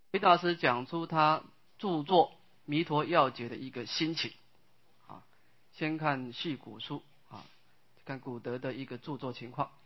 慧大师讲出他著作《弥陀要解》的一个心情啊。先看续古书啊，看古德的一个著作情况。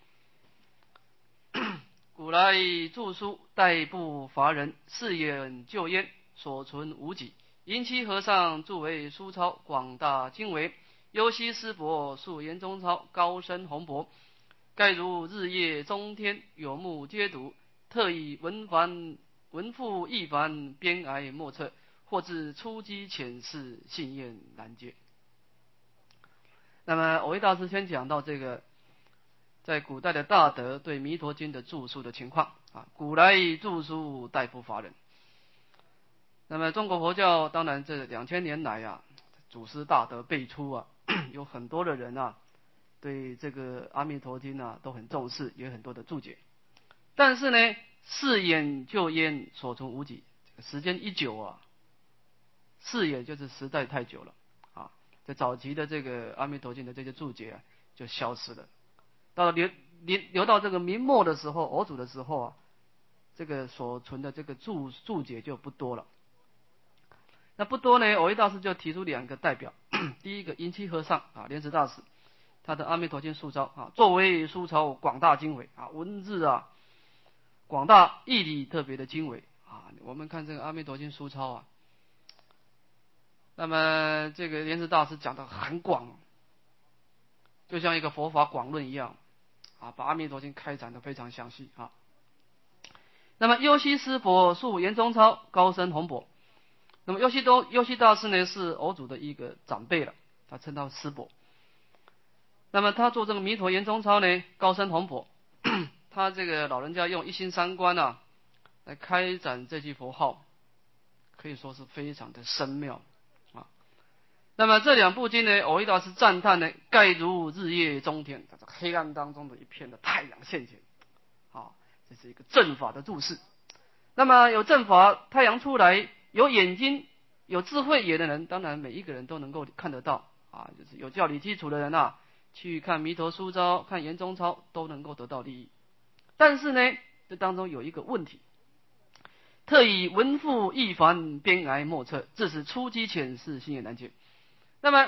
古来著书，代不乏人，四眼救焉，所存无几。银栖和尚著为书抄，广大经惟；幽西师伯述言中抄，高深宏博。盖如日夜中天，有目皆睹，特以文赋易繁，边癌莫测，或至初机浅释，信验难解。那么藕益大师先讲到这个在古代的大德对弥陀经的著述的情况啊。古来著书，代不乏人。那么中国佛教当然这2000年来啊，祖师大德辈出啊，有很多的人啊对这个阿弥陀经啊都很重视，也有很多的注解。但是呢，四眼救焉，所存无几。时间一久啊，四眼就是时代太久了啊，在早期的这个阿弥陀经的这些注解啊就消失了。到了留到这个明末的时候，偶祖的时候啊，这个所存的这个注解就不多了。那不多呢，藕益大师就提出2个代表。第一个银栖和尚啊，莲池大师，他的《阿弥陀经》书抄啊，作为书抄广大经纬啊，文字啊广大，义理特别的经纬啊。我们看这个《阿弥陀经》书抄啊，那么这个莲池大师讲的很广，就像一个佛法广论一样啊，把《阿弥陀经》开展的非常详细啊。那么幽西师伯述言中抄，高深宏博。那么幽西大师呢是偶祖的一个长辈了，他称他师伯。那么他做这个弥陀言中抄呢，高深宏博。他这个老人家用一心三观啊来开展这句佛号，可以说是非常的深妙啊。那么这2部经呢，藕益大师赞叹呢，盖如日夜中天，在黑暗当中的一片的太阳现前啊，这是一个正法的注释。那么有正法，太阳出来，有眼睛有智慧眼的人，当然每一个人都能够看得到啊，就是有教理基础的人啊，去看弥陀书抄、看言中抄都能够得到利益。但是呢，这当中有一个问题，特以文赋易繁，边癌莫测，致使初机浅释，信验难解。那么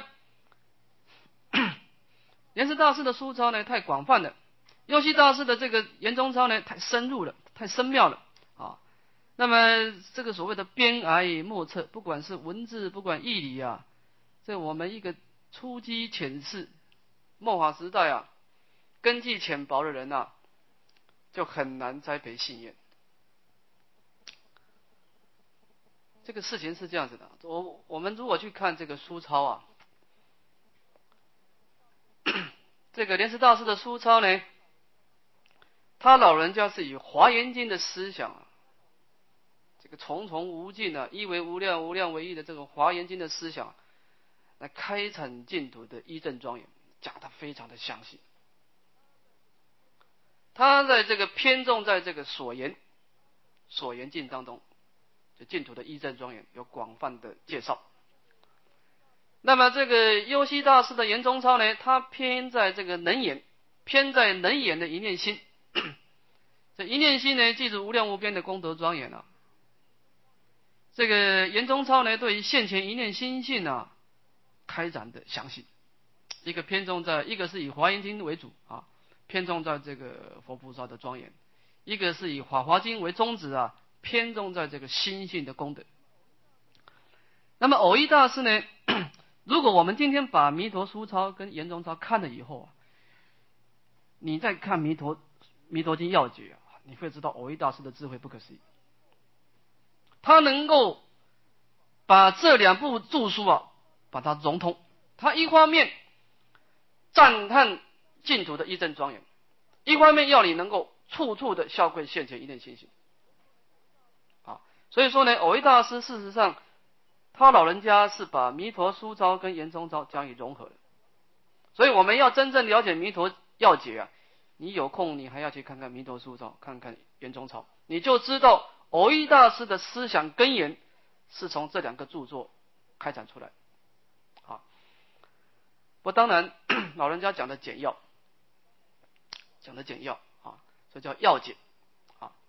莲池大师的书抄呢太广泛了，幽西大师的这个言中抄呢太深入了，太深妙了啊。那么这个所谓的边癌莫测，不管是文字，不管义理啊，这我们一个初机浅释末法时代啊，根基浅薄的人啊，就很难栽培信验。这个事情是这样子的，我们如果去看这个书抄啊，这个莲池大师的书抄呢，他老人家是以华严经的思想啊，这个重重无尽啊，一为无量，无量为一的这种华严经的思想来开阐净土的依正庄严，讲得非常的详细。他在这个偏重在这个所言境当中，就净土的依正庄严有广泛的介绍。那么这个幽西大师的言中抄呢，他偏在这个能言，偏在能言的一念心。这一念心呢，记住无量无边的功德庄严啊。这个言中抄呢，对于现前一念心性啊，开展的详细。一个偏重在，一个是以华严经为主啊，偏重在这个佛菩萨的庄严；一个是以法华经为宗旨啊，偏重在这个心性的功德。那么藕益大师呢，如果我们今天把弥陀书抄跟言中抄看了以后啊，你再看弥陀经要解啊，你会知道藕益大师的智慧不可思议。他能够把这2部著书啊，把它融通。他一方面赞叹净土的依正庄严，一方面要你能够处处的效愧现前一念心性啊。所以说呢，藕益大师事实上他老人家是把弥陀书抄跟言中抄加以融合的。所以我们要真正了解弥陀要解啊，你有空你还要去看看弥陀书抄，看看言中抄，你就知道藕益大师的思想根源是从这2个著作开展出来啊。不，当然老人家讲的简要啊，所以叫要解啊。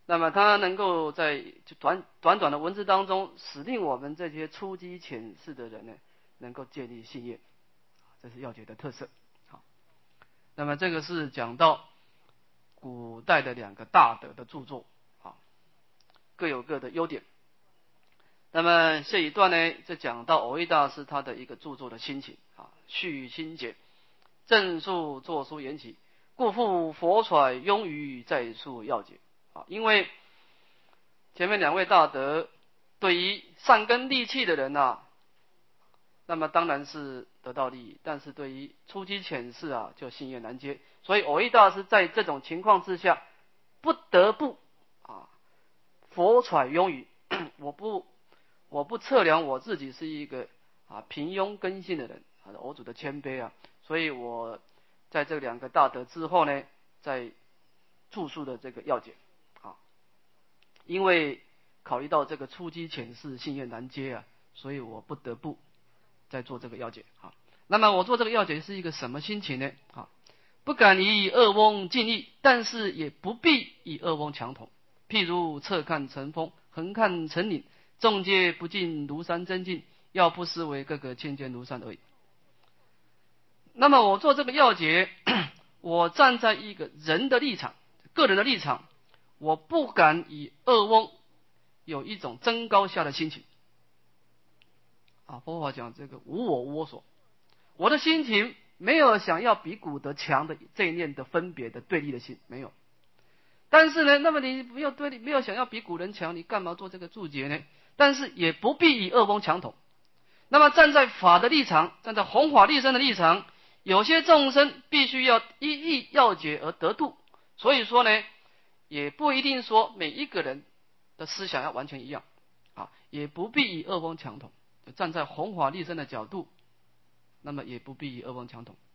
那么他能够在短的文字当中，使令我们这些初机浅识的人呢，能够建立信业，这是要解的特色。好，那么这个是讲到古代的两个大德的著作，好，各有各的优点。那么这一段呢，就讲到蕅益大师他的一个著作的心情啊，序心解，正述作书言起，故复佛揣庸语再述要解啊。因为前面两位大德对于善根利器的人啊，那么当然是得到利益，但是对于初机浅识啊，就信业难接。所以蕅益大师在这种情况之下，不得不啊，佛揣庸语，我不测量我自己是一个平庸根性的人，偶主的谦卑啊，所以我在这两个大德之后呢，在著述的这个要解啊，因为考虑到这个初机浅识信业难接啊，所以我不得不在做这个要解啊。那么我做这个要解是一个什么心情呢？啊，不敢以恶翁尽义，但是也不必以恶翁强同。譬如侧看成峰，横看成岭，众皆不尽庐山真境，要不失为各个千间庐山而已。那么我做这个要解，我站在一个人的立场，个人的立场，我不敢以恶翁有一种争高下的心情啊。佛法讲这个无我无我所，我的心情没有想要比古德强的这一念的分别的对立的心，没有。但是呢，那么你没有对立，没有想要比古人强，你干嘛做这个注解呢？但是也不必以恶翁强同。那么站在法的立场，站在弘法利生的立场，有些众生必须要依义要解而得度，所以说呢，也不一定说每一个人的思想要完全一样啊，也不必以恶翁强同。站在弘法利生的角度，那么也不必以恶翁强同。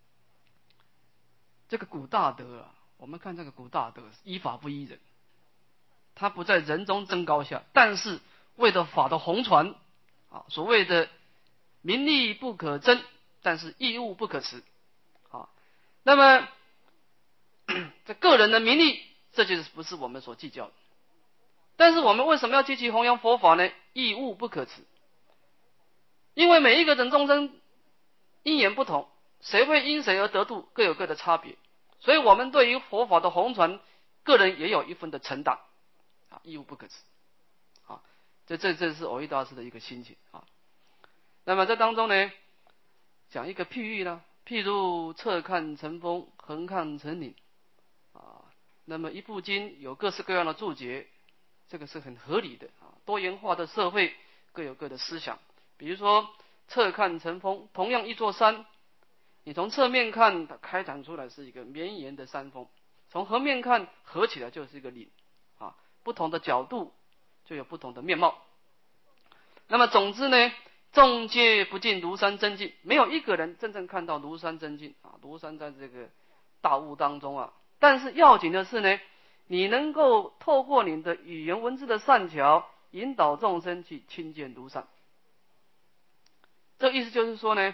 这个古大德啊，我们看这个古大德依法不依人，他不在人中争高下，但是为了法的弘传啊，所谓的名利不可争，但是义务不可辞啊。那么这个人的名利，这就是不是我们所计较的。但是我们为什么要积极弘扬佛法呢？义务不可辞，因为每一个人众生因缘不同，谁会因谁而得度，各有各的差别。所以我们对于佛法的弘传，个人也有一份的承担啊，义务不可辞啊。这是蕅益大师的一个心情啊。那么这当中呢，讲一个譬喻呢，譬如侧看成峰，横看成岭啊。那么一部经有各式各样的注解，这个是很合理的啊。多元化的社会各有各的思想，比如说侧看成峰，同样一座山，你从侧面看，它开展出来是一个绵延的山峰；从横面看，合起来就是一个岭啊。不同的角度就有不同的面貌。那么总之呢，众皆不尽庐山真境，没有一个人真正看到庐山真境啊。庐山在这个大雾当中啊，但是要紧的是呢，你能够透过你的语言文字的善巧，引导众生去亲见庐山。这意思就是说呢，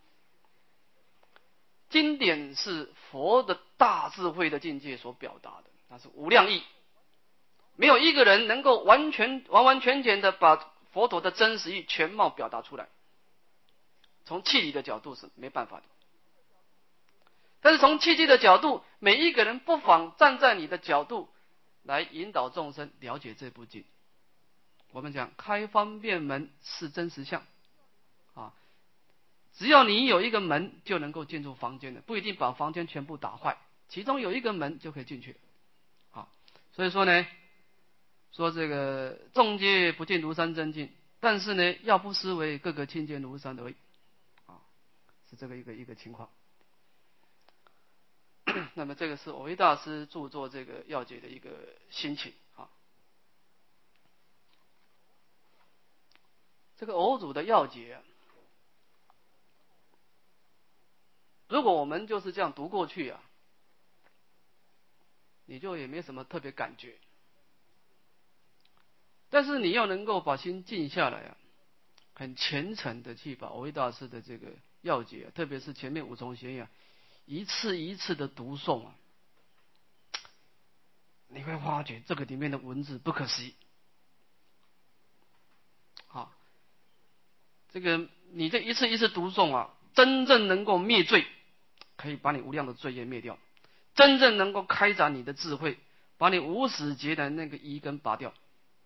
经典是佛的大智慧的境界所表达的，那是无量义，没有一个人能够完完全全的把佛陀的真实义全貌表达出来，从气理的角度是没办法的。但是从气机的角度，每一个人不妨站在你的角度来引导众生了解这部经。我们讲开方便门是真实相啊，只要你有一个门就能够进入房间的，不一定把房间全部打坏，其中有一个门就可以进去啊。所以说呢，说这个众皆不尽庐山真境，但是呢，要不失为各个亲见庐山而已啊，是这个一个情况。那么这个是蕅益大师著作这个要解的一个心情啊。这个偶主的要解啊，如果我们就是这样读过去啊，你就也没什么特别感觉。但是你要能够把心静下来啊，很虔诚的去把蕅益大师的这个要解特别是前面五重贤啊，一次一次的读诵啊， 你会发觉这个里面的文字不可思议。好，这个你这一次一次读诵啊，真正能够灭罪，可以把你无量的罪业灭掉；真正能够开展你的智慧，把你无始劫的那个疑根拔掉。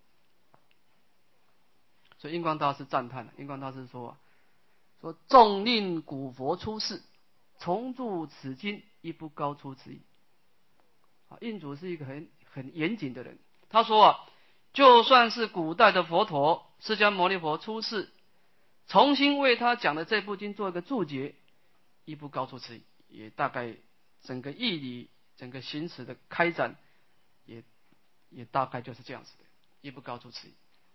所以印光大师赞叹，印光大师说纵令古佛出世，重著此经，亦不高出此意。印祖是一个很严谨的人，他说就算是古代的佛陀释迦牟尼佛出世，重新为他讲的这部经做一个注解，亦不高出此意，也大概整个义理、整个行持的开展，也大概就是这样子的，亦不高出此意。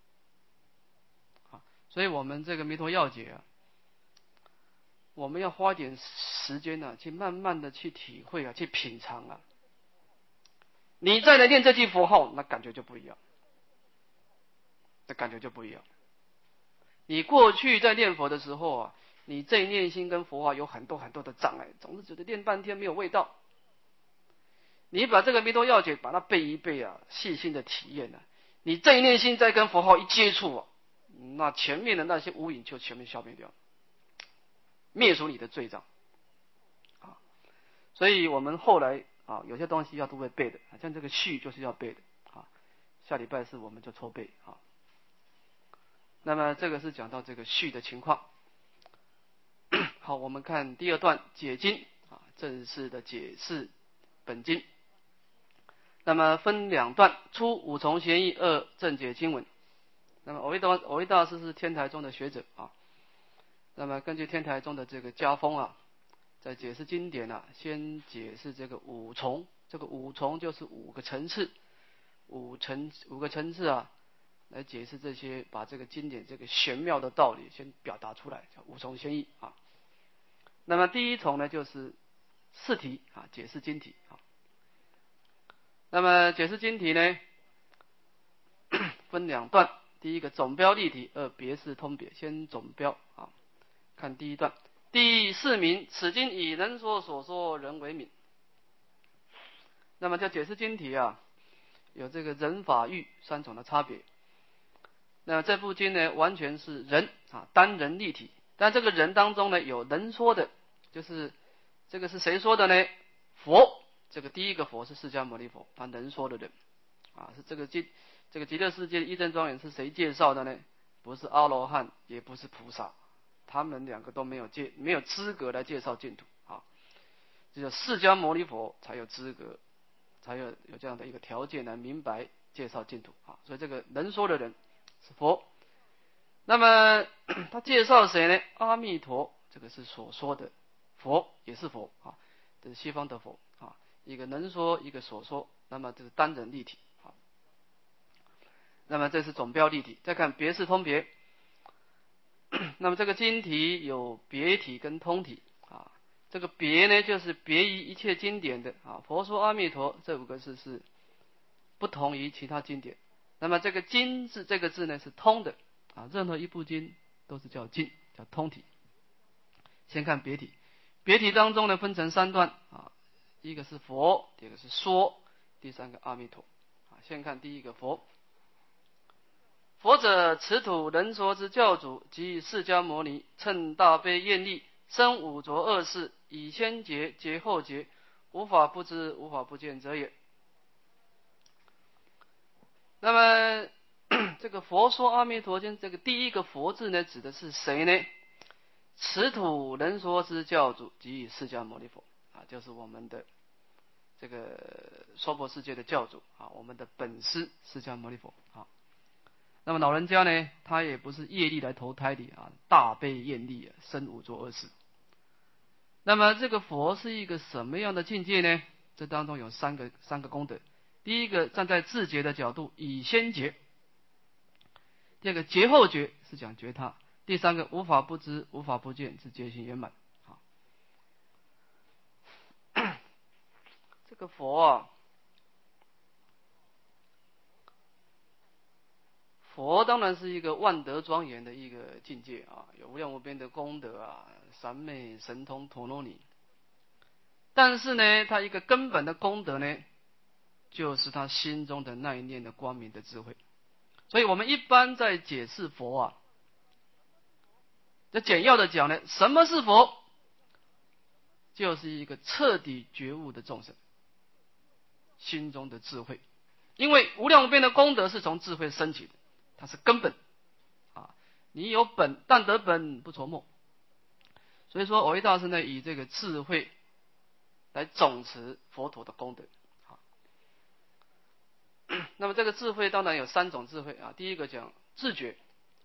所以我们这个弥陀要解啊，我们要花点时间呢，去慢慢的去体会啊，去品尝啊。你再来念这句佛号，那感觉就不一样，那感觉就不一样。你过去在念佛的时候啊，你这念心跟佛号有很多很多的障碍，总是觉得念半天没有味道。你把这个弥陀要解把它背一背啊，细心的体验啊，你这一念心再跟佛号一接触啊，那前面的那些无影就全面消灭掉，灭除你的罪障啊。所以我们后来啊，有些东西要都会背的，像这个序就是要背的啊。下礼拜四我们就抽背啊。那么这个是讲到这个序的情况。好，我们看第二段解经啊，正式的解释本经。那么分两段，初五重贤义，二正解经文。那么藕益大师是天台宗的学者啊。那么根据天台宗的这个家风啊，在解释经典啊，先解释这个五重，这个五重就是五个层次，五个层次啊，来解释这些，把这个经典这个玄妙的道理先表达出来，叫五重贤义啊。那么第一重呢，就是释题啊，解释经题啊。那么解释经题呢，分两段，第一个总标例题，二别释通别。先总标啊，看第一段。第四名，此经以人说所说，人为名。那么叫解释经题啊，有这个人法欲三种的差别。那这部经呢，完全是人啊，单人立体。但这个人当中呢，有人说的，就是这个是谁说的呢？佛。这个第一个佛是释迦牟尼佛，他能说的人啊，是这个极乐世界的义正庄严是谁介绍的呢？不是阿罗汉，也不是菩萨，他们两个都没有资格来介绍净土啊，只有释迦牟尼佛才有资格，才有这样的一个条件来明白介绍净土啊。所以这个能说的人是佛。那么他介绍谁呢？阿弥陀，这个是所说的佛，也是佛啊，这是西方的佛啊，一个能说，一个所说，那么这是单人立体啊。那么这是总标立体。再看别释通别，那么这个经题有别体跟通体啊。这个别呢，就是别于一切经典的啊，佛说阿弥陀这五个字是不同于其他经典。那么这个经字这个字呢是通的啊，任何一部经都是叫经，叫通体。先看别体，别体当中呢分成三段啊，一个是佛，第二个是说，第三个阿弥陀啊。先看第一个佛。佛者，此土人说之教主，即释迦牟尼，乘大悲愿力，生五浊恶世，以先觉觉后觉，无法不知无法不见者也。那么这个佛说阿弥陀经，这个第一个佛字呢，指的是谁呢？此土人说之教主，即释迦牟尼佛啊，就是我们的这个娑婆世界的教主啊，我们的本师释迦牟尼佛啊。那么老人家呢，他也不是业力来投胎的啊，大悲愿力啊，生五浊恶世。那么这个佛是一个什么样的境界呢？这当中有三个功德。第一个，站在自觉的角度，以先觉；第二个，觉后觉，是讲觉他；第三个，无法不知无法不见，是觉行圆满。这个佛啊，佛当然是一个万德庄严的一个境界啊，有无量无边的功德啊，三昧神通陀罗尼。但是呢，它一个根本的功德呢， 就是他心中的那一念的光明的智慧。所以我们一般在解释佛啊，这简要的讲呢，什么是佛？就是一个彻底觉悟的众生心中的智慧。因为无量无边的功德是从智慧升起的，它是根本啊。你有本，但得本不着末。所以说，蕅益大师呢，以这个智慧来总持佛陀的功德。那么这个智慧当然有3种智慧啊。第一个讲自觉，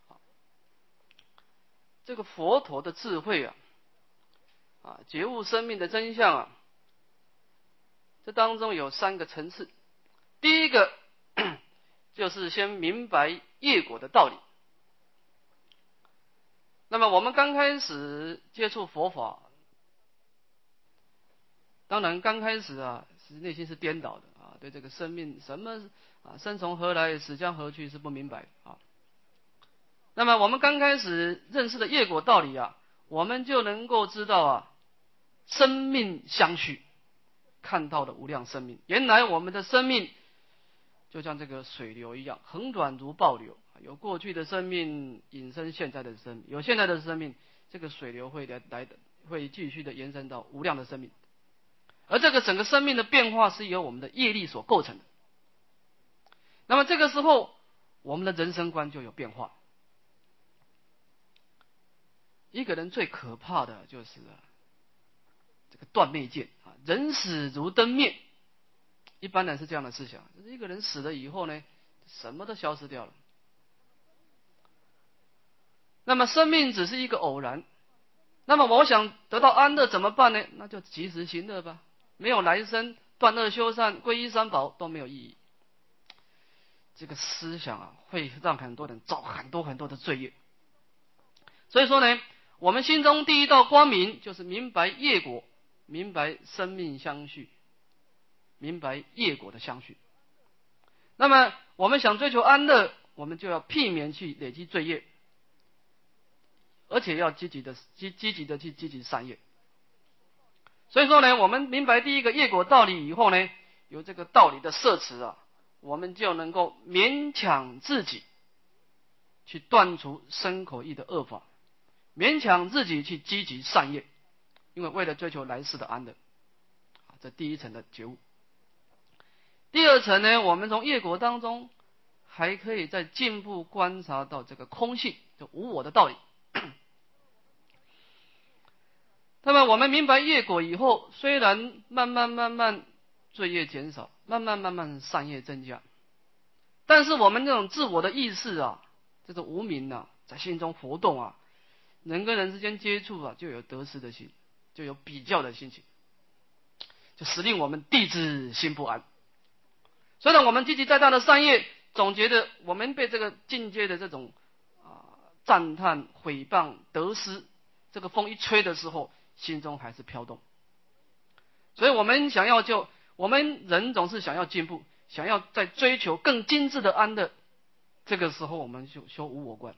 这个佛陀的智慧觉悟生命的真相这当中有3个层次。第一个就是先明白业果的道理。那么我们刚开始接触佛法，当然刚开始是内心是颠倒的对这个生命什么生从何来，死将何去是不明白的那么我们刚开始认识的业果道理我们就能够知道生命相续，看到的无量生命。原来我们的生命就像这个水流一样，恒短如暴流，有过去的生命引申现在的生命，有现在的生命，这个水流会继续的延伸到无量的生命。而这个整个生命的变化是由我们的业力所构成的。那么这个时候我们的人生观就有变化。一个人最可怕的就是这个断灭见人死如灯灭。一般人是这样的思想，就是一个人死了以后呢，什么都消失掉了。那么生命只是一个偶然，那么我想得到安乐怎么办呢？那就及时行乐吧。没有来生，断恶修善，皈依三宝都没有意义。这个思想会让很多人造很多很多的罪业。所以说呢，我们心中第一道光明就是明白业果，明白生命相续，明白业果的相续。那么我们想追求安乐，我们就要避免去累积罪业，而且要积极的去积极善业。所以说呢，我们明白第一个业果道理以后呢，有这个道理的摄持我们就能够勉强自己去断除身口意的恶法，勉强自己去积极善业，因为为了追求来世的安乐这第一层的觉悟。第二层呢，我们从业果当中还可以再进一步观察到这个空性，就无我的道理。那么我们明白业果以后，虽然慢慢罪业减少，慢慢善业增加，但是我们这种自我的意识这种无明在心中活动人跟人之间接触就有得失的心，就有比较的心情，就使令我们地支心不安。虽然我们积极再大的善业，总觉得我们被这个境界的这种赞叹、毁谤、得失这个风一吹的时候，心中还是飘动。所以我们我们人总是想要进步，想要在追求更精致的安乐。这个时候我们就修无我观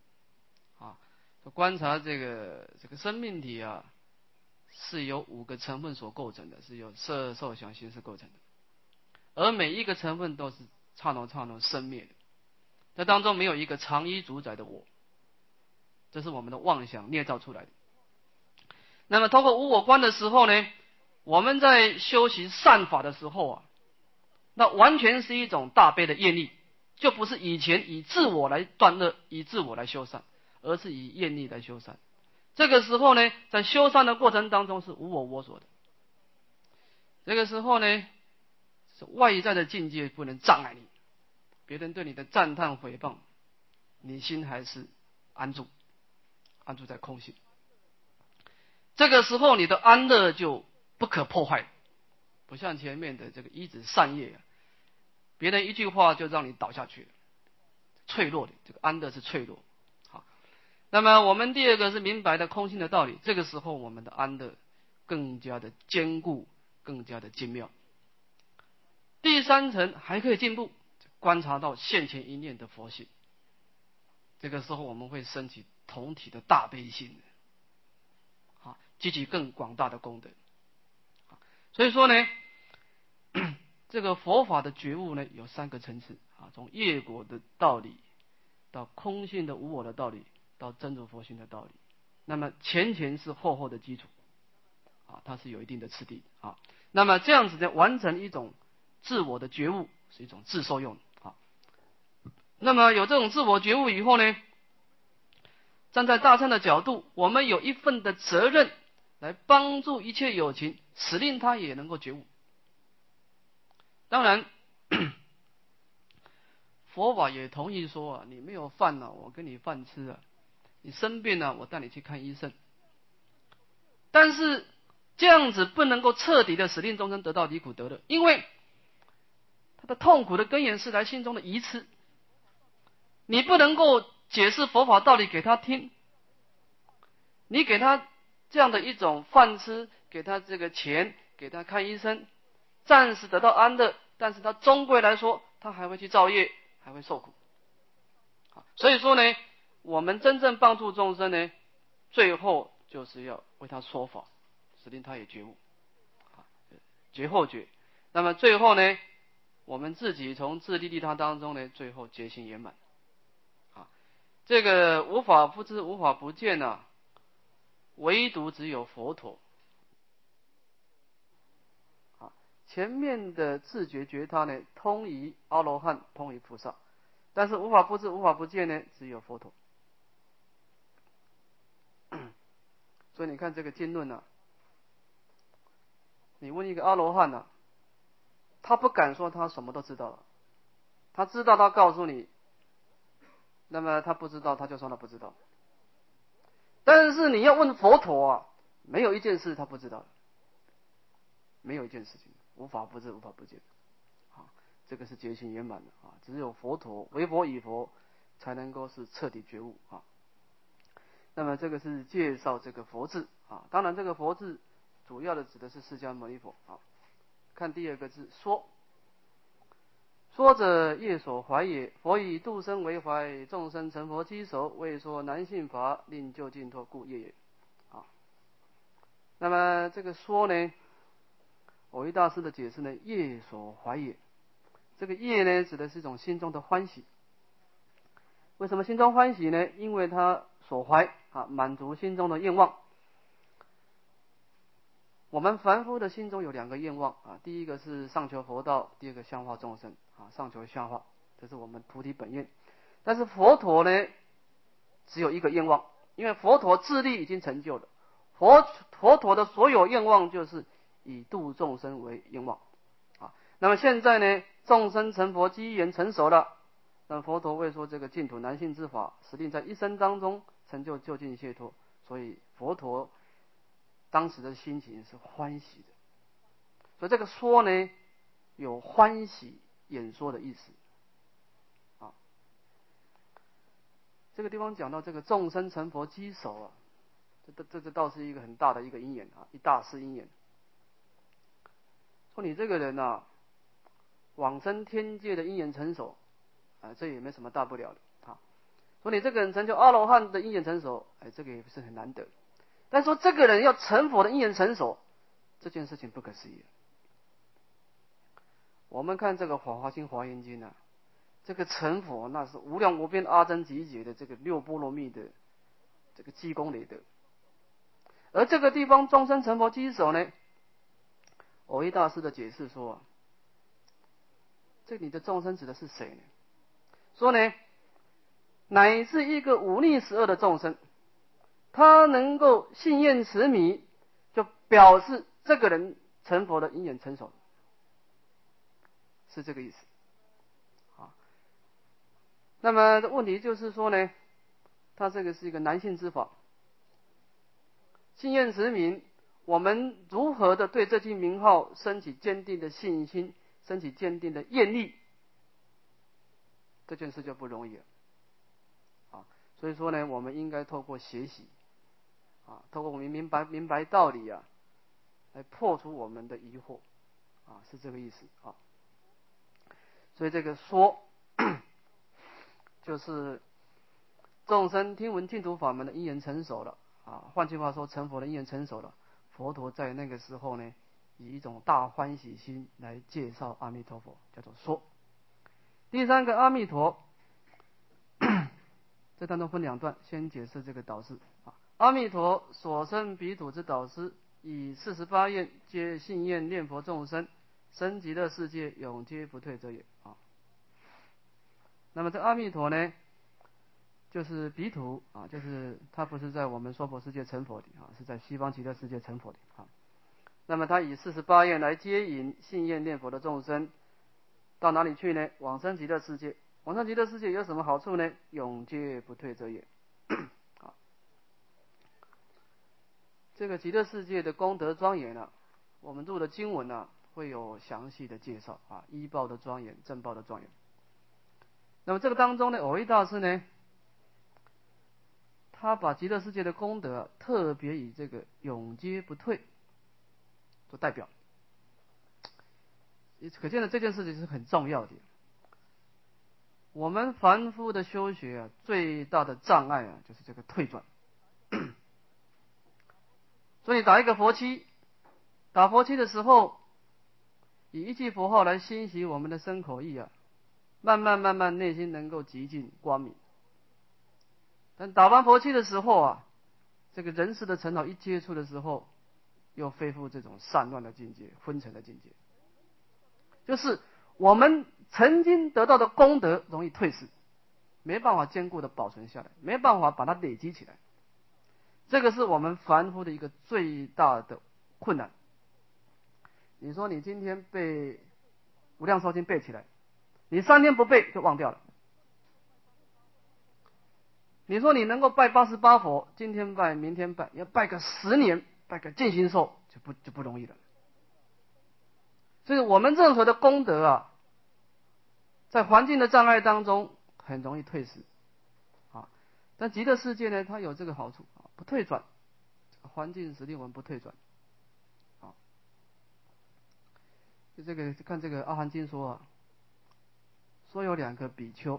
观察这个生命体是由5个成分所构成的，是由色受想行识构成的，而每一个成分都是刹那生灭的，这当中没有一个常依主宰的我，这是我们的妄想捏造出来的。那么通过无我观的时候呢，我们在修习善法的时候那完全是一种大悲的愿力，就不是以前以自我来断恶，以自我来修善，而是以愿力来修善。这个时候呢，在修善的过程当中是无我所的。这个时候呢，是外在的境界不能障碍你，别人对你的赞叹毁谤，你心还是安住在空性。这个时候你的安乐就不可破坏，不像前面的这个依止善业别人一句话就让你倒下去了，脆弱的，这个安乐是脆弱。好，那么我们第二个是明白的空性的道理，这个时候我们的安乐更加的坚固，更加的精妙。第三层还可以进步，观察到现前一念的佛性，这个时候我们会升起同体的大悲心，积极更广大的功德。所以说呢， 这个佛法的觉悟呢，有3个层次啊，从业果的道理，到空性的无我的道理，到真如佛性的道理。那么前是厚厚的基础啊，它是有一定的次第啊。那么这样子呢，完成一种自我的觉悟，是一种自受用啊。那么有这种自我觉悟以后呢，站在大乘的角度，我们有一份的责任来帮助一切有情，使令他也能够觉悟。当然佛法也同意说啊，你没有饭啊，我给你饭吃啊，你生病了，我带你去看医生。但是这样子不能够彻底的使令众生得到离苦得乐，因为他的痛苦的根源是来心中的愚痴。你不能够解释佛法道理给他听，你给他这样的一种饭吃，给他这个钱，给他看医生，暂时得到安乐，但是他终归来说，他还会去造业，还会受苦。所以说呢，我们真正帮助众生呢，最后就是要为他说法，使令他也觉悟，觉后觉。那么最后呢，我们自己从自利利他当中呢，最后觉醒圆满。这个无法不知，无法不见啊，唯独只有佛陀。前面的自觉觉他呢，通于阿罗汉，通于菩萨，但是无法不知，无法不见呢，只有佛陀。所以你看这个经论啊，你问一个阿罗汉啊，他不敢说他什么都知道了，他知道他告诉你，那么他不知道他就说他不知道。但是你要问佛陀啊，没有一件事他不知道的，没有一件事情无法不知，无法不见。这个是觉醒圆满的啊，只有佛陀为佛以佛，才能够是彻底觉悟啊。那么这个是介绍这个佛字啊，当然这个佛字主要的指的是释迦牟尼佛啊。看第2个字说，说者业所怀也，佛以度生为怀，众生成佛机首，为说难信法，令就近脱故业也啊。那么这个说呢，蕅益大师的解释呢，业所怀也，这个业呢指的是一种心中的欢喜。为什么心中欢喜呢？因为他所怀啊，满足心中的愿望。我们凡夫的心中有2个愿望啊，第一个是上求佛道，第2个下化众生啊，上求下化，这是我们菩提本愿。但是佛陀呢，只有1个愿望，因为佛陀自力已经成就了，佛陀的所有愿望就是以度众生为愿望啊。那么现在呢，众生成佛机缘成熟了，那佛陀为说这个净土难信之法，使令在一生当中成就究竟解脱，所以佛陀当时的心情是欢喜的。所以这个说呢，有欢喜演说的意思啊。这个地方讲到这个众生成佛机首啊，这倒是一个很大的一个因缘啊，一大事因缘。说你这个人啊，往生天界的因缘成熟啊，这也没什么大不了的啊。说你这个人成就阿罗汉的因缘成熟，这个也不是很难得。但说这个人要成佛的因缘成熟，这件事情不可思议。我们看这个《法华经·华严经》啊，这个成佛那是无量无边阿僧祇劫的这个6波罗蜜的这个积功累德。而这个地方众生成佛机首呢，蕅益大师的解释说，这里的众生指的是谁呢？说呢，乃是一个忤逆十恶的众生，他能够信愿持迷，就表示这个人成佛的因缘成熟，是这个意思啊。那么问题就是说呢，他这个是一个难信之法，信愿持迷，我们如何的对这句名号升起坚定的信心，升起坚定的愿力，这件事就不容易了啊。所以说呢，我们应该透过学习啊，透过我们明白道理啊，来破除我们的疑惑啊，是这个意思啊。所以这个说就是众生听闻净土法门的因缘成熟了啊，换句话说，成佛的因缘成熟了，佛陀在那个时候呢， 以一种大欢喜心来介绍阿弥陀佛，叫做说。第三个阿弥陀，这当中分两段，先解释这个导师。阿弥陀所生彼土之导师，以48愿皆信愿念佛众生，生极乐世界永皆不退者也。那么这阿弥陀呢，就是彼土就是他不是在我们娑婆世界成佛的是在西方极乐世界成佛的那么他以48愿来接引信愿念佛的众生，到哪里去呢？往生极乐世界。往生极乐世界有什么好处呢？永劫不退者也。这个极乐世界的功德庄严我们读的经文会有详细的介绍依报的庄严，正报的庄严。那么这个当中呢，藕益大师呢，他把极乐世界的功德特别以这个永劫不退做代表，可见的这件事情是很重要的。我们凡夫的修学最大的障碍就是这个退转。所以打一个佛七，打佛七的时候，以一句佛号来欣喜我们的身口意慢慢内心能够极尽光明。但打完佛七的时候这个人世的尘恼一接触的时候，又恢复这种散乱的境界，昏沉的境界，就是我们曾经得到的功德容易退失，没办法坚固的保存下来，没办法把它累积起来。这个是我们凡夫的一个最大的困难。你说你今天背无量寿经背起来，你3天不背就忘掉了。你说你能够拜88佛，今天拜明天拜，要拜个10年，拜个尽心寿就不容易了。所以我们任何的功德在环境的障碍当中很容易退失但极乐世界呢，它有这个好处不退转，环境使令我们不退转这个看这个阿含经说说有2个比丘，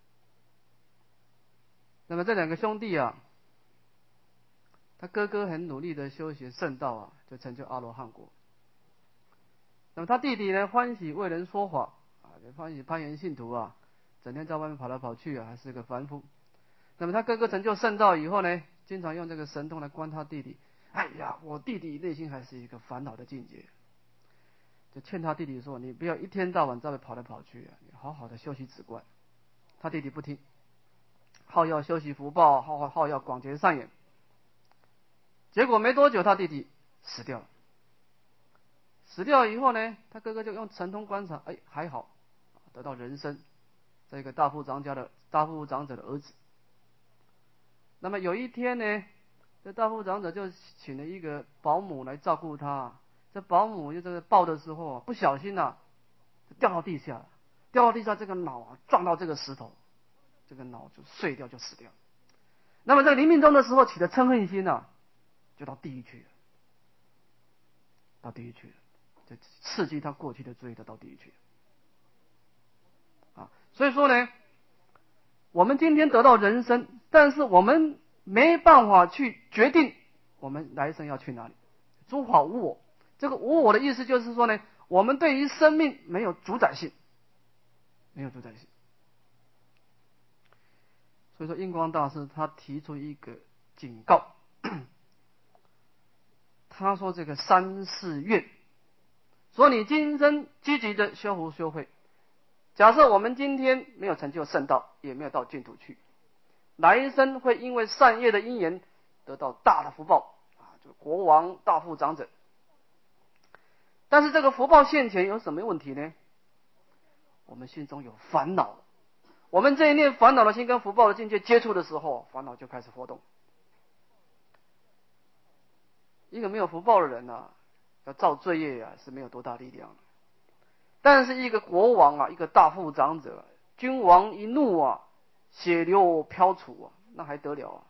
那么这2个兄弟他哥哥很努力的修学圣道就成就阿罗汉果。那么他弟弟呢，欢喜为人说法欢喜攀缘信徒整天在外面跑来跑去还是个凡夫。那么他哥哥成就圣道以后呢，经常用这个神通来观他弟弟，哎呀，我弟弟内心还是一个烦恼的境界，就劝他弟弟说，你不要一天到晚在外跑来跑去你好好的修习止观。他弟弟不听，好要修习福报，好要广结善缘。结果没多久他弟弟死掉了。死掉以后呢，他哥哥就用神通观察，还好得到人身，这个大富长者的儿子。那么有一天呢，这大富长者就请了一个保姆来照顾他。这保姆就在抱的时候不小心掉到地下了，这个脑撞到这个石头，这个脑就碎掉，就死掉。那么在临命终的时候起了嗔恨心就到地狱去了，就刺激他过去的罪，到地狱去了所以说呢，我们今天得到人生，但是我们没办法去决定我们来生要去哪里。诸法无我，这个无我的意思就是说呢，我们对于生命没有主宰性。所以说印光大师他提出一个警告他说这个3世愿，说你今生积极的修福修慧，假设我们今天没有成就圣道，也没有到净土去，来生会因为善业的因缘得到大的福报就国王大富长者。但是这个福报现前有什么问题呢？我们心中有烦恼，我们这一念烦恼的心跟福报的境界接触的时候，烦恼就开始活动。一个没有福报的人要造罪业是没有多大力量的。但是一个国王一个大富长者，君王一怒血流飘杵那还得了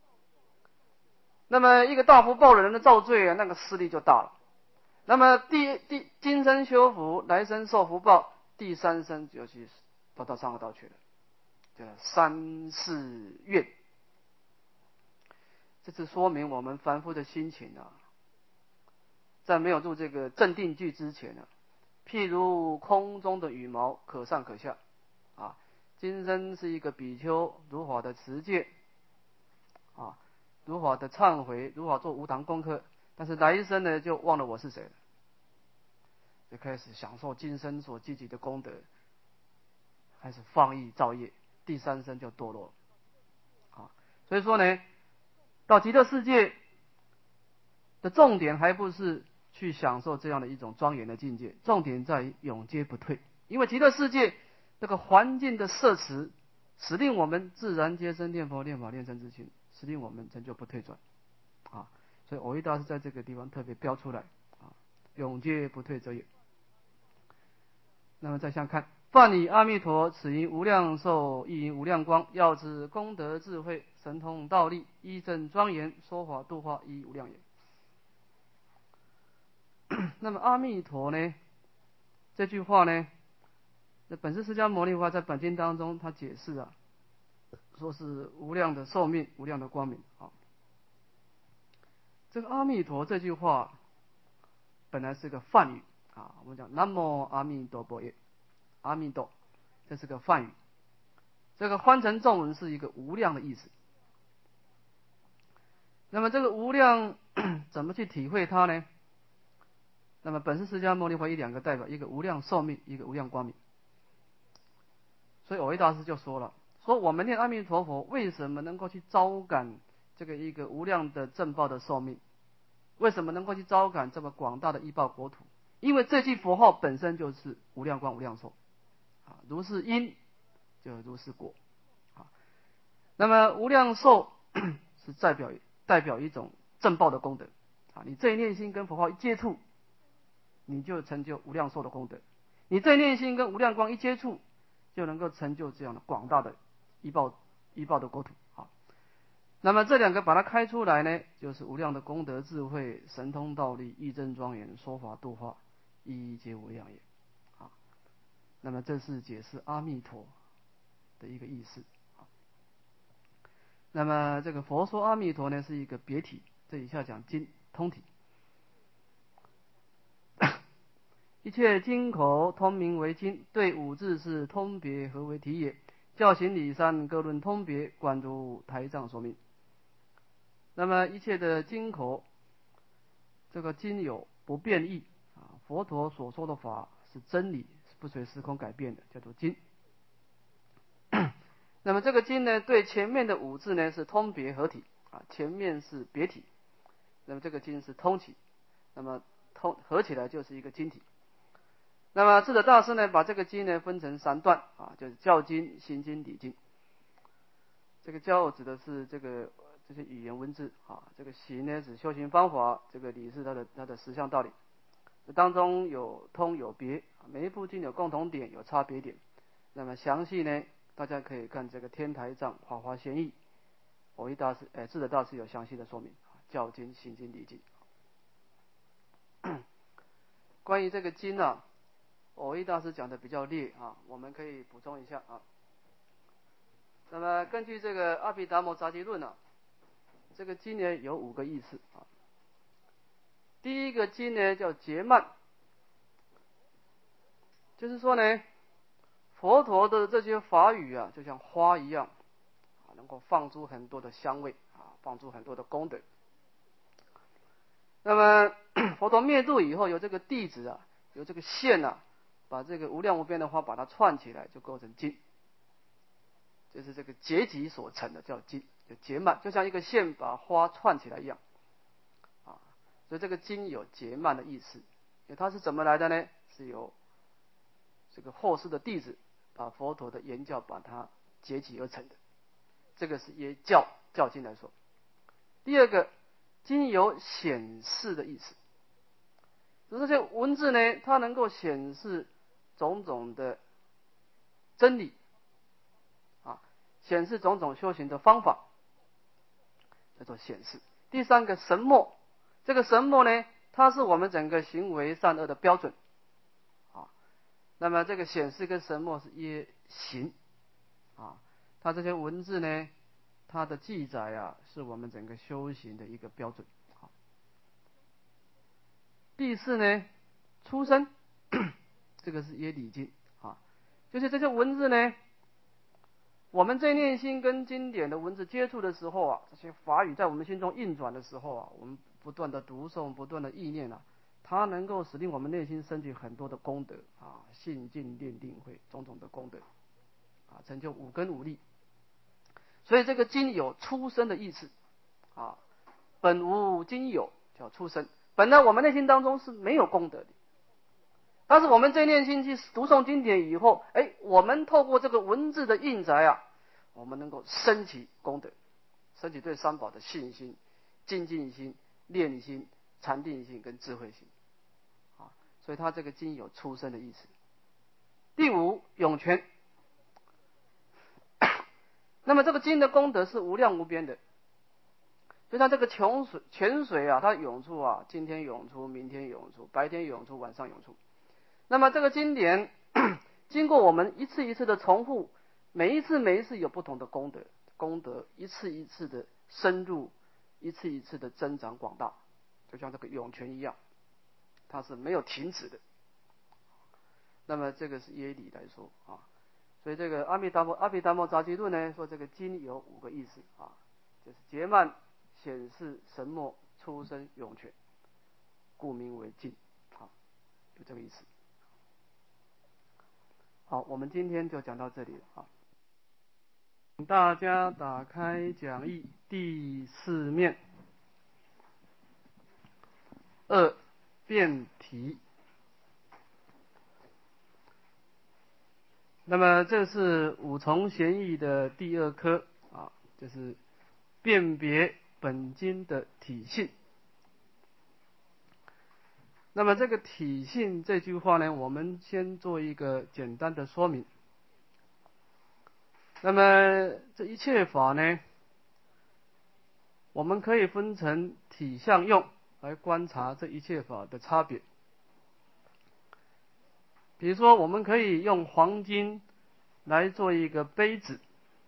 那么一个大福报的人的造罪那个势力就大了。那么今生修福，来生受福报，第3生就去到上恶道去了，叫3世愿。这是说明我们凡夫的心情在没有入这个正定句之前呢，譬如空中的羽毛，可上可下。啊，今生是一个比丘，如法的持戒，啊，如法的忏悔，如法做无堂功课，但是来生呢，就忘了我是谁了，就开始享受今生所积极的功德，开始放逸造业，第三生就堕落了。啊，所以说呢，到极乐世界的重点还不是去享受这样的一种庄严的境界，重点在于永劫不退。因为极乐世界这个环境的摄持，使令我们自然皆生念佛、念法、念僧之心，使令我们成就不退转。啊，所以蕅益大师在这个地方特别标出来，啊，永劫不退者也。那么再相看，梵以阿弥陀，此因无量寿，亦因无量光，要知功德智慧，神通道力，依正庄严，说法度化，亦无量也。那么阿弥陀呢？这句话呢，那本师释迦牟尼佛在本经当中，他解释啊，说是无量的寿命，无量的光明啊。这个阿弥陀这句话本来是个梵语啊，我们讲南无阿弥陀佛耶，阿弥陀，这是个梵语，这个翻成中文是一个无量的意思。那么这个无量怎么去体会它呢？那么本师释迦牟尼佛以两个代表，一个无量寿命，一个无量光明。所以蕅益大师就说了，说我们念阿弥陀佛为什么能够去招感这个一个无量的正报的寿命？为什么能够去招感这么广大的依报国土？因为这句佛号本身就是无量光无量寿啊，如是因就如是果啊。那么无量寿是代表一种正报的功德啊，你这一念心跟佛号一接触，你就成就无量寿的功德；你这一念心跟无量光一接触，就能够成就这样的广大的依报的国土啊。那么这两个把它开出来呢，就是无量的功德智慧、神通道力、义正庄严、说法度化，一皆无量也啊。那么这是解释阿弥陀的一个意思啊。那么这个佛说阿弥陀呢是一个别体，这以下讲经通体。一切经口通名为经，对五字是通别合为体也。教行理三各论通别，观如台藏说明。那么一切的经口，这个经有不变异啊，佛陀所说的法是真理，是不随时空改变的，叫做经。那么这个经呢，对前面的五字呢是通别合体啊，前面是别体，那么这个经是通体，那么合起来就是一个经体。那么智者大师呢，把这个经呢分成三段啊，就是教经、行经、理经。这个教指的是这些语言文字啊，这个行呢指修行方法，这个理是它的实相道理。当中有通有别，每一部经有共同点，有差别点。那么详细呢，大家可以看这个天台藏法华贤义，蕅益大师智者大师有详细的说明教经、行经、理经。关于这个经啊，蕅益大师讲的比较略啊，我们可以补充一下啊。那么根据这个阿毗达摩杂集论啊，这个经呢有5个意思啊。第一个经呢叫结曼，就是说呢，佛陀的这些法语啊，就像花一样啊，能够放出很多的香味啊，放出很多的功德。那么佛陀灭度以后，有这个弟子啊，有这个线啊，把这个无量无边的花把它串起来，就构成经。就是这个结集所成的叫经，就结曼，就像一个线把花串起来一样啊。所以这个经有结曼的意思。它是怎么来的呢？是由这个后世的弟子把佛陀的言教把它结集而成的。这个是以教经来说。第二个，经有显示的意思。这些文字呢，它能够显示种种的真理。显示种种修行的方法，叫做显示。第三个神墨，这个神墨呢，它是我们整个行为善恶的标准啊。那么这个显示跟神墨是耶行啊，它这些文字呢，它的记载啊，是我们整个修行的一个标准。 第四呢，出生，这个是耶理经啊，就是这些文字呢，我们在念心跟经典的文字接触的时候啊，这些法语在我们心中运转的时候啊，我们不断的读诵，不断的意念啊，它能够使令我们内心升起很多的功德啊，信进念定慧种种的功德啊，成就五根五力。所以这个经有出生的意思啊，本无经有叫出生。本来我们内心当中是没有功德的，但是我们在念心去读诵经典以后，我们透过这个文字的印载啊，我们能够升起功德，升起对三宝的信心、精进心、念心、禅定心跟智慧心啊，所以它这个经有出生的意思。第五，涌泉。那么这个经的功德是无量无边的，就像这个泉水啊，它涌出啊，今天涌出，明天涌出，白天涌出，晚上涌出。那么这个经典经过我们一次一次的重复，每一次有不同的功德一次一次的深入，一次一次的增长广大，就像这个涌泉一样，它是没有停止的。那么这个是耶理来说啊，所以这个阿弥达摩杂集论呢说这个经有五个意思啊，就是结曼、显示、神默、出生、涌泉，故名为经。好，有这个意思。好，我们今天就讲到这里了啊。请大家打开讲义第四面2辩题。那么这是五重贤义的第2科啊，就是辨别本经的体性。那么这个体性这句话呢，我们先做一个简单的说明。那么这一切法呢，我们可以分成体相用来观察这一切法的差别。比如说我们可以用黄金来做一个杯子，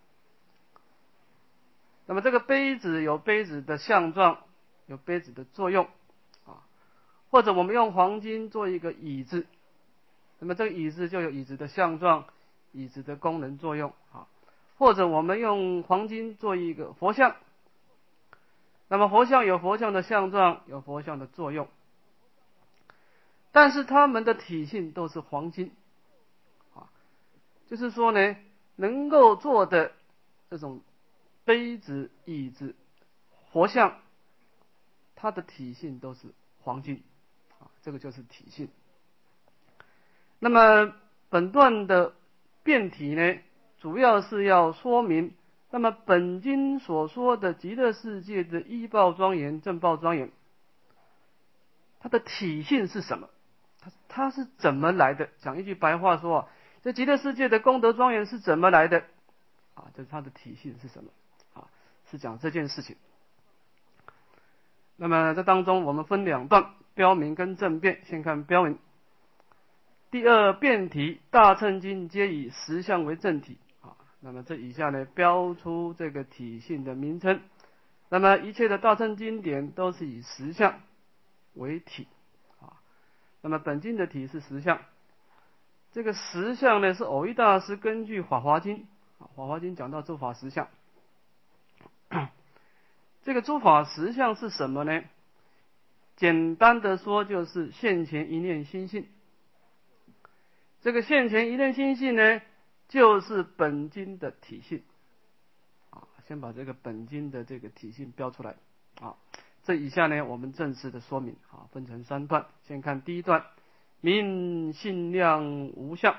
那么这个杯子有杯子的相状，有杯子的作用啊，或者我们用黄金做一个椅子，那么这个椅子就有椅子的相状，椅子的功能作用啊，或者我们用黄金做一个佛像，那么佛像有佛像的相状，有佛像的作用，但是它们的体性都是黄金啊，就是说呢，能够做的这种杯子、椅子、佛像，它的体性都是黄金啊，这个就是体性。那么本段的辩题呢，主要是要说明，那么本经所说的极乐世界的依报庄严、正报庄严，它的体性是什么？它是怎么来的？讲一句白话说，这极乐世界的功德庄严是怎么来的？啊，这是它的体性是什么？啊，是讲这件事情。那么这当中我们分2段，标明跟正辩。先看标明。第2辩题，大乘经皆以实相为正体啊。那么这以下呢，标出这个体性的名称。那么一切的大乘经典都是以实相为体啊。那么本经的体是实相，这个实相呢是藕益大师根据《法华经》啊，《法华经》讲到诸法实相。这个诸法实相是什么呢？简单的说，就是现前一念心性。这个现前一念心性呢，就是本经的体性啊。先把这个本经的这个体性标出来啊。这以下呢，我们正式的说明啊，分成3段。先看第1段，明性量无相。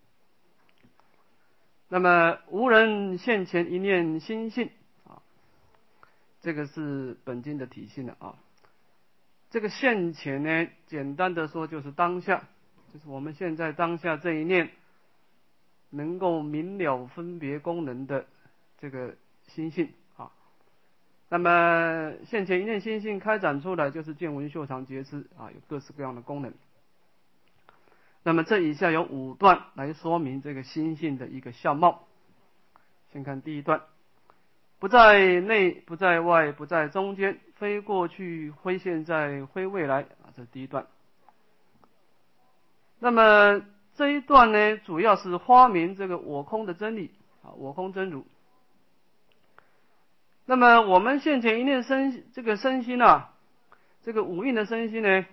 那么无人现前一念心性啊，这个是本经的体性的啊。这个现前呢，简单的说就是当下，就是我们现在当下这一念能够明了分别功能的这个心性啊。那么现前一念心性开展出来，就是见闻嗅尝觉知啊，有各式各样的功能。那么这以下有5段来说明这个心性的一个相貌。先看第1段，不在内，不在外，不在中间，非过去，非现在，非未来啊，这是第1段那么这一段呢，主要是发明这个我空的真理啊，我空真如。那么我们现前一念这个身心啊，这个五蕴的身心呢，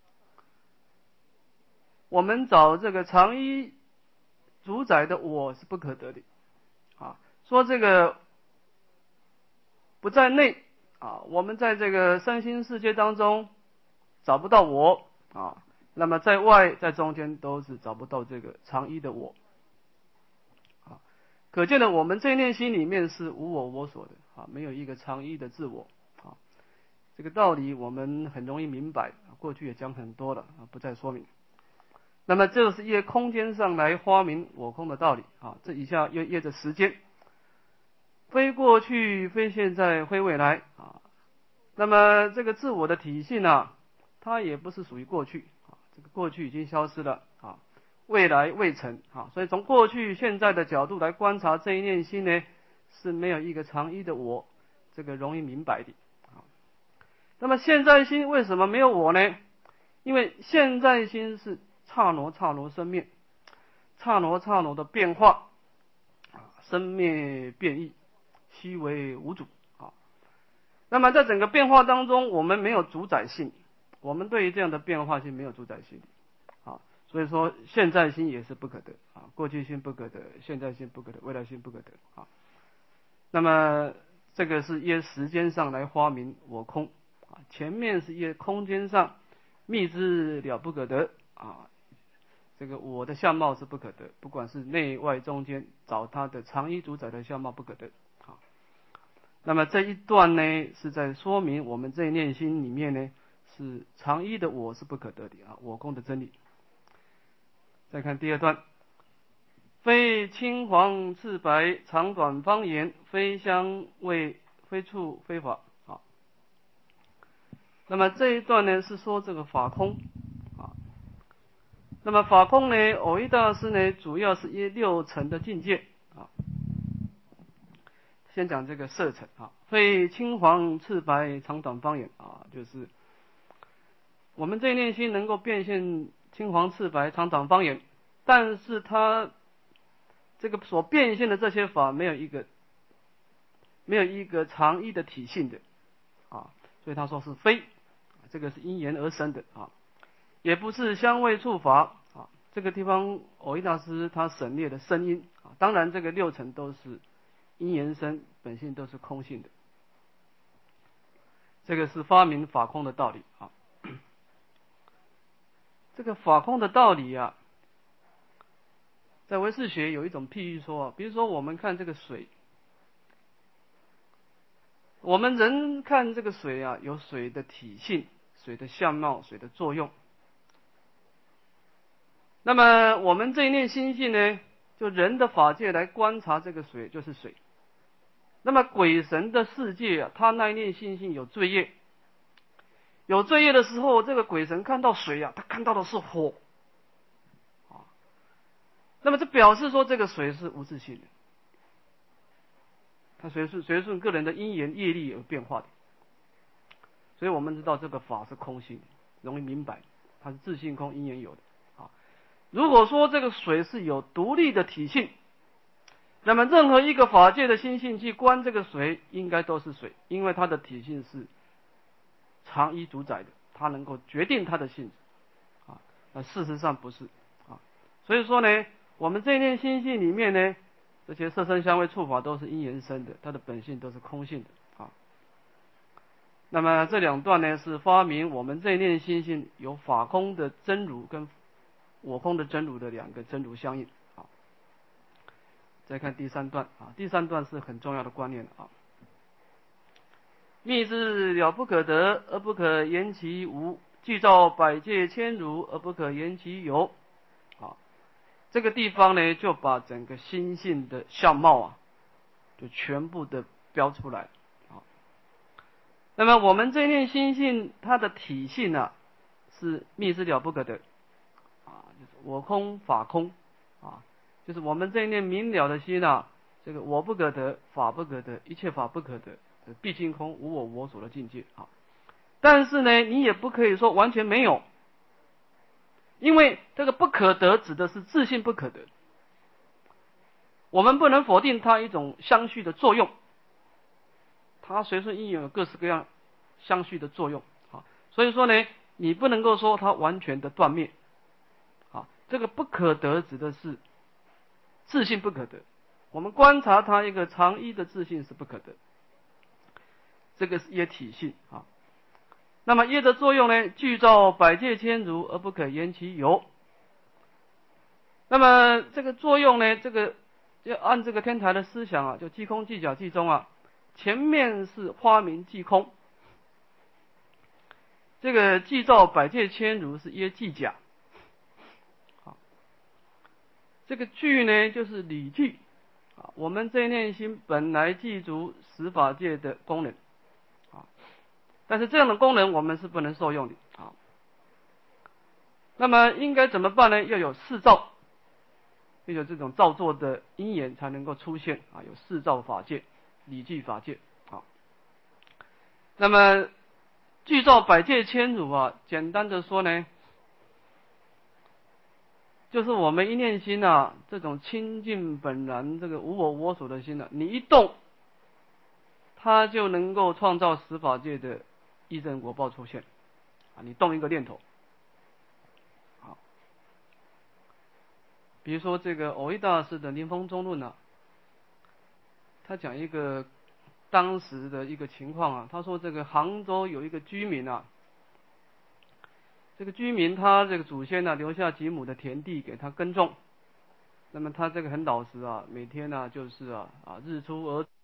我们找这个常一主宰的我是不可得的啊。说这个不在内啊，我们在这个身心世界当中找不到我啊，那么在外在中间都是找不到这个常一的我啊。可见的我们这一念心里面是无我我所的啊，没有一个常一的自我啊。这个道理我们很容易明白，过去也讲很多了啊，不再说明。那么这是业空间上来发明我空的道理啊。这以下又业着时间，非过去，非现在，非未来啊。那么这个自我的体系呢，它也不是属于过去啊，这个过去已经消失了啊，未来未成啊。所以从过去现在的角度来观察这一念心呢，是没有一个常一的我，这个容易明白的啊。那么现在心为什么没有我呢？因为现在心是刹那刹那生灭，刹那刹那的变化啊，生灭变异，悉为无主啊。那么在整个变化当中，我们没有主宰性，我们对于这样的变化性没有主宰性啊。所以说现在心也是不可得啊，过去心不可得，现在心不可得，未来心不可得啊。那么这个是依时间上来发明我空啊，前面是依空间上密之了不可得啊，这个我的相貌是不可得，不管是内外中间找它的常一主宰的相貌不可得啊。那么这一段呢，是在说明我们这一念心里面呢，是常一的我是不可得的啊，我空的真理。再看第二段，非青黄赤白长短方言，非香味非处非法啊。那么这一段呢，是说这个法空啊。那么法空呢，藕益大师呢，主要是依六尘的境界啊。先讲这个色尘啊，非青黄赤白长短方言啊，就是我们这一念心能够变现青黄赤白长短方言，但是它这个所变现的这些法没有一个常一的体性的啊，所以他说是非，这个是因缘而生的啊，也不是香味触法啊。这个地方藕益大师他省略了声音啊，当然这个六尘都是因缘生，本性都是空性的，这个是发明法空的道理啊。这个法空的道理啊，在唯识学有一种譬喻说，比如说我们看这个水，我们人看这个水啊，有水的体性、水的相貌、水的作用。那么我们这一念心性呢，就人的法界来观察这个水，就是水。那么鬼神的世界啊，他那一念心性有罪业，有罪业的时候，这个鬼神看到水啊，他看到的是火啊。那么这表示说，这个水是无自性的，它随顺个人的因缘业力而变化的。所以我们知道这个法是空性，容易明白，它是自性空，因缘有的啊。如果说这个水是有独立的体性，那么任何一个法界的心性去观这个水，应该都是水，因为它的体性是常一主宰的，它能够决定它的性质啊。那事实上不是啊。所以说呢，我们这一念心性里面呢，这些色声香味触法都是因缘生的，它的本性都是空性的啊。那么这两段呢，是发明我们这一念心性有法空的真如跟我空的真如的两个真如相应啊。再看第三段啊，第三段是很重要的观念啊。密之了不可得，而不可言其无；具照百界千如，而不可言其有。啊，这个地方呢，就把整个心性的相貌啊，就全部的标出来啊。那么我们这一念心性，它的体性啊，是密之了不可得啊，就是我空法空啊，就是我们这一念明了的心啊，这个我不可得，法不可得，一切法不可得，毕竟空，无我我所的境界啊。但是呢，你也不可以说完全没有， 因为这个不可得指的是自性不可得，我们不能否定它一种相续的作用，它随顺因缘有各式各样相续的作用啊，所以说呢，你不能够说它完全的断灭啊，这个不可得指的是自性不可得，我们观察它一个常一的自性是不可得，这个是业体性啊。那么业的作用呢，具照百界千如而不可言其有。那么这个作用呢，这个要按这个天台的思想啊，就即空即假即中啊，前面是花明即空，这个具照百界千如是耶即假。好，这个具呢就是理具啊，我们这一念心本来具足十法界的功能啊，但是这样的功能我们是不能受用的啊。那么应该怎么办呢？要有四照，要有这种造作的因缘才能够出现啊，有四照法界、理具法界啊。那么具照百界千如啊，简单的说呢，就是我们一念心啊，这种清净本然这个无我我所的心啊，你一动，它就能够创造十法界的依正果报出现啊。你动一个念头。比如说这个藕益大师的《临风中论》啊，他讲一个当时的一个情况啊，他说这个杭州有一个居民啊，这个居民他这个祖先呢留下几亩的田地给他耕种，那么他这个很老实啊，每天呢就是日出而